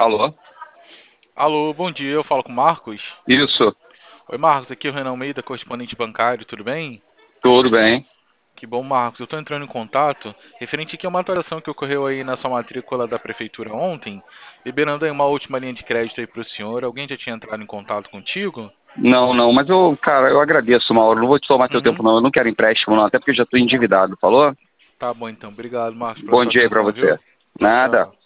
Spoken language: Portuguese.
Alô? Alô, bom dia, eu falo com o Marcos. Isso, Oi, Marcos, aqui é o Renan Almeida, correspondente bancário, tudo bem? tudo bem. Que bom, Marcos. Eu estou entrando em contato referente aqui a uma atualização que ocorreu aí na sua matrícula da prefeitura ontem, liberando aí uma última linha de crédito aí para o senhor. Alguém já tinha entrado em contato contigo? Não, não, mas cara, eu agradeço, Mauro. Não vou te tomar teu tempo, Uhum. não. Eu não quero empréstimo, não, até porque eu já estou endividado, falou? Tá bom então. Obrigado, Marcos, pela Bom sua dia aí pra atenção, você. viu? Tchau, Nada. tchau.